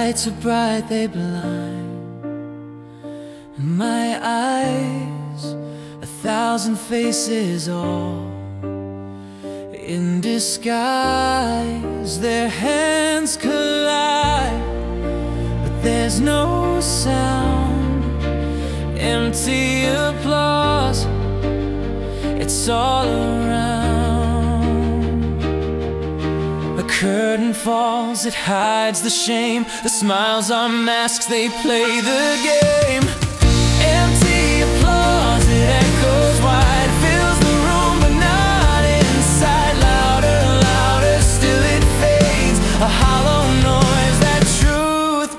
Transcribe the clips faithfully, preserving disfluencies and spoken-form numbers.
lights are bright, they blind. In my eyes, a thousand faces all in disguise. Their hands collide, but there's no sound. Empty applause, it's all around. A curtain falls, it hides the shame. The smiles are masks, they play the game. Empty applause, it echoes wide, fills the room but not inside. Louder, louder, still it fades, a hollow noise that truth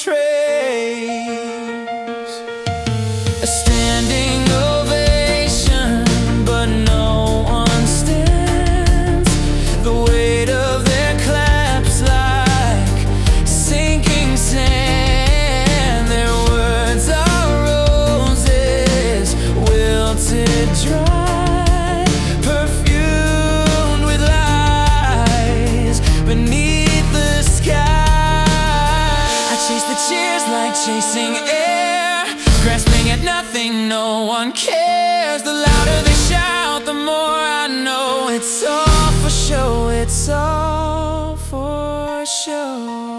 betrays. A standing ovation, but no one stands. The weight of their claps like sinking sand. Their words are roses, wilted dry, perfumed with lies beneath the sky. I chase the cheers like chasing air, grasping at nothing, no one cares. The louder they shout, the more I know it's all for show, it's all for show.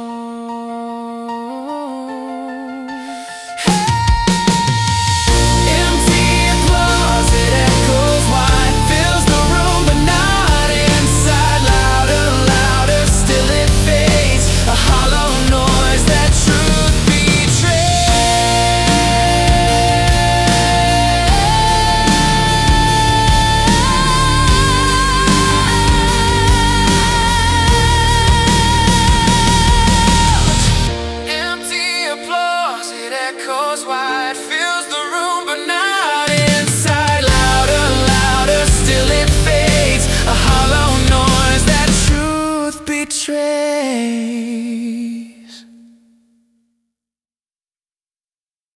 Empty applause, it echoes wide, fills the room but not inside. Louder, louder, still it fades, a hollow noise that truth echoes wide, fills the room but not inside. Louder, louder, still it fades, a hollow noise that truth betrays.